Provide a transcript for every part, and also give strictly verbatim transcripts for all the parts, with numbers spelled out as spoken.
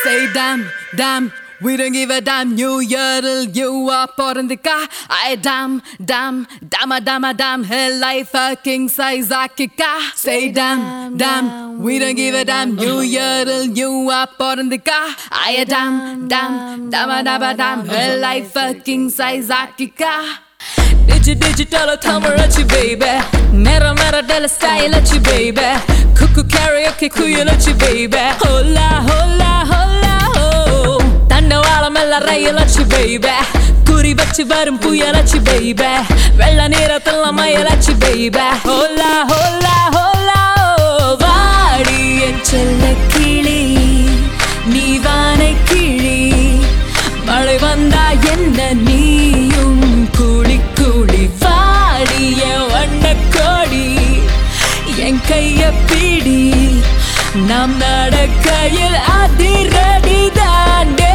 Say damn, damn, we don't give a damn. New year till you are பொறந்துக்கா. I damn, damn, damn, damn, damn. Hell life a king size akika. Say damn, damn, we don't give a damn. New year till you are பொறந்துக்கா. I damn, damn, damn, damn, damn. Hell life a king size akika. Digi digital tamarachi baby. Mera mera della style chi baby. Cuckoo karaoke kuyalachi baby. Hola hola hola ho. Tandawala mella rayalachi baby. Kuri vachi varum puyalachi baby. Vella neerathilla mayalachi baby. Hola hola hola ho. Vaadi en chella kili nee vaanai kili malai vanda enna neeyum kuli kuli vaadiya vanna kodi en kaiya pidi nam nadakayil adiradi daande.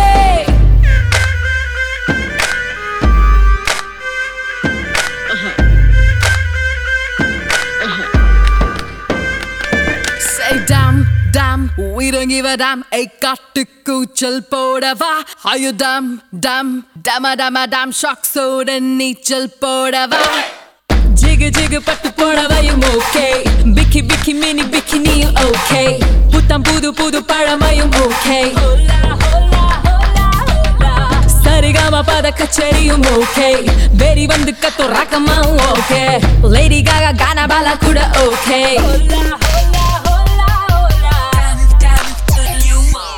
Say damn, damn, we don't give a damn. Hey, kattu koochal podava. Are you damn, damn, damn, damn, damn, shock soda neechal podava. Jigga jigga pattu podavayum okay. Biki biki mini bikini okay. Putam pudu pudu padamayum okay. Hola hola hola hola. Sarigama pada kachariyum okay. Very vandu kattu rakama okay. Lady Gaga Gana bala kuda okay. Hola hola hola hola. Damn damn you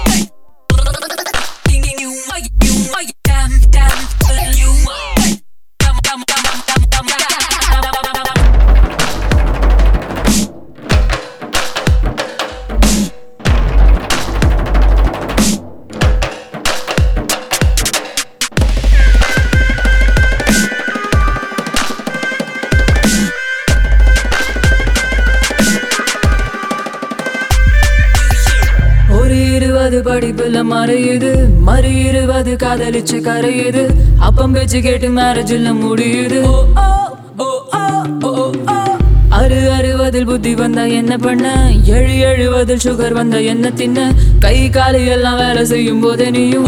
ding you you damn damn you dum dum dum dum dum dum. இருவது படிப்புல மறையுது மறு இருவது காதலிச்சு கரையுது அப்பம் பேச்சு கேட்டு மேரேஜ்ல முடியுது. அறு அறுவதில் புத்தி வந்தா என்ன பண்ண எழு எழுவதில் சுகர் வந்தா என்ன தின்ன கை காலு எல்லாம் வேலை செய்யும் போதே நீயும்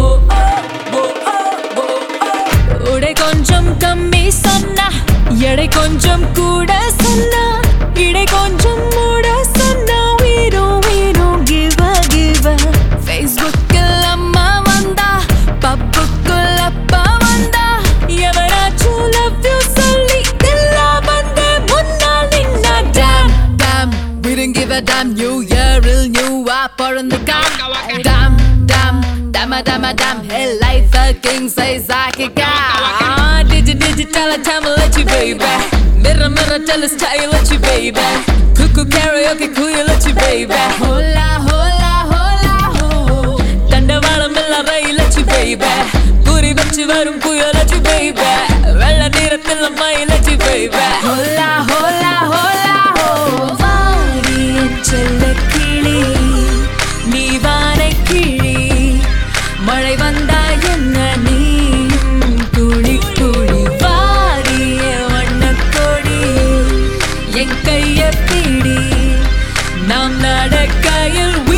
உடை கொஞ்சம் கம்மி சொன்னா எடை கொஞ்சம் கூட சொன்னா இடை கொஞ்சம் மூட சொன்னா வீரும் வீரும் கிவ கிவ. ஃபேஸ்புக்கில் அம்மா வந்தா பப்புக்குள் அப்பா வந்தா எவராச்சும் லவ் யூ சொல்லி தில்லா வந்து முன்னால் நின்னா. Damn damn we don't give a damn. New year il new ah பொறந்துக்கா. Damn damn damn damn damn. Hell life a king size akika. Digi digital tamalachi baby. Mirror mirror tell a styleachi baby. Cuckoo karaoke kuyalachi baby. Hola hola hola ho. Tandawala mella railachi baby. Kuri vachi varum kuyalachi baby. Vella neerathilla mayalachi baby. Hola hola hola ho. Vaadi chella kili nee vaanai kili malai vanda enna neeyum kuli kuli vaadiya vanna kodi en kaiya pidi nam nadakayil